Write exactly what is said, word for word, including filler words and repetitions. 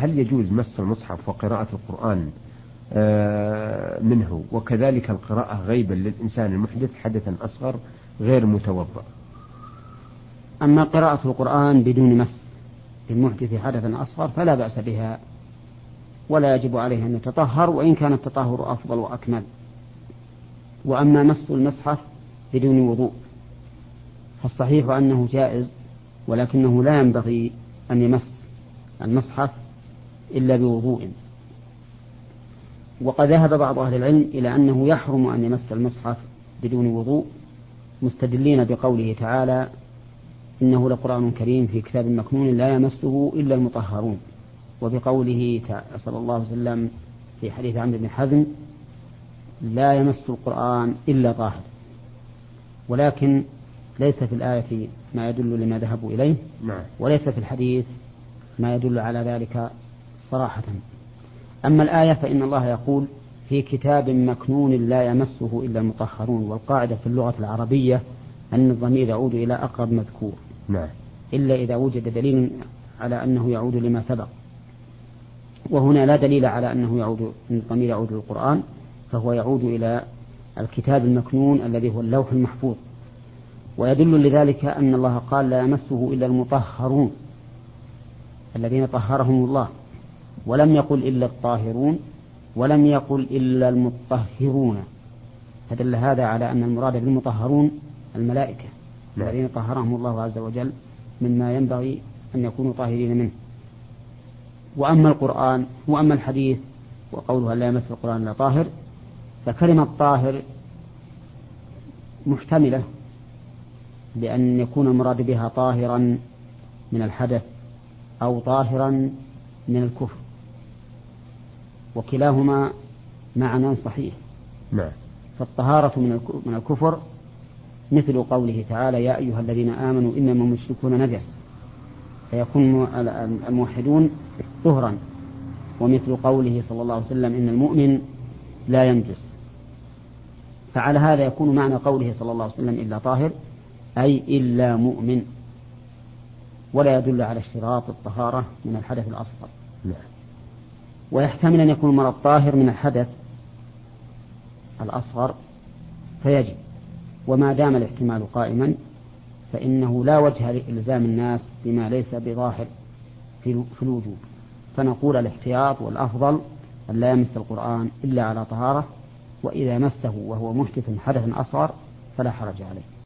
هل يجوز مس المصحف وقراءة القرآن منه، وكذلك القراءة غيبا للإنسان المحدث حدثا أصغر غير متوضأ؟ أما قراءة القرآن بدون مس للمحدث حدثا أصغر فلا بأس بها، ولا يجب عليه أن يتطهر، وإن كان التطهر أفضل وأكمل. وأما مس المصحف بدون وضوء فالصحيح أنه جائز، ولكنه لا ينبغي أن يمس المصحف إلا بوضوء. وقد ذهب بعض أهل العلم إلى أنه يحرم أن يمس المصحف بدون وضوء، مستدلين بقوله تعالى: إنه لقرآن كريم في كتاب مكنون لا يمسه إلا المطهرون، وبقوله صلى الله عليه وسلم في حديث عمرو بن حزم: لا يمس القرآن إلا طاهر. ولكن ليس في الآية ما يدل لما ذهبوا إليه، وليس في الحديث ما يدل على ذلك صراحة. أما الآية فإن الله يقول: في كتاب مكنون لا يمسه إلا المطهرون، والقاعدة في اللغة العربية أن الضمير يعود إلى أقرب مذكور، نعم، إلا إذا وجد دليل على أنه يعود لما سبق، وهنا لا دليل على أنه يعود، أن الضمير يعود للقرآن، فهو يعود إلى الكتاب المكنون الذي هو اللوح المحفوظ. ويدل لذلك أن الله قال: لا يمسه إلا المطهرون الذين طهرهم الله، ولم يقل إلا الطاهرون، ولم يقل إلا المطهرون، فدل هذا على أن المراد بالمطهرون الملائكة الذين طهرهم الله عز وجل مما ينبغي أن يكونوا طاهرين منه. وأما القرآن وأما الحديث وقوله: لا يمس القرآن إلا طاهر، فكلمة طاهر محتملة، لأن يكون المراد بها طاهرا من الحدث أو طاهرا من الكفر، وكلاهما معنى صحيح. نعم. فالطهارة من الكفر مثل قوله تعالى: يا أيها الذين آمنوا إنما المشركون نجس، فيكون الموحدون طهرا. ومثل قوله صلى الله عليه وسلم: إن المؤمن لا ينجس. فعلى هذا يكون معنى قوله صلى الله عليه وسلم: إلا طاهر، أي إلا مؤمن، ولا يدل على اشتراط الطهارة من الحدث الأصغر. نعم. ويحتمل أن يكون المرض طاهر من الحدث الأصغر فيجب. وما دام الاحتمال قائما فإنه لا وجه لإلزام الناس بما ليس بظاهر في الوجوب، فنقول الاحتياط والأفضل أن لا يمس القرآن إلا على طهارة، وإذا مسه وهو محدث حدثا أصغر فلا حرج عليه.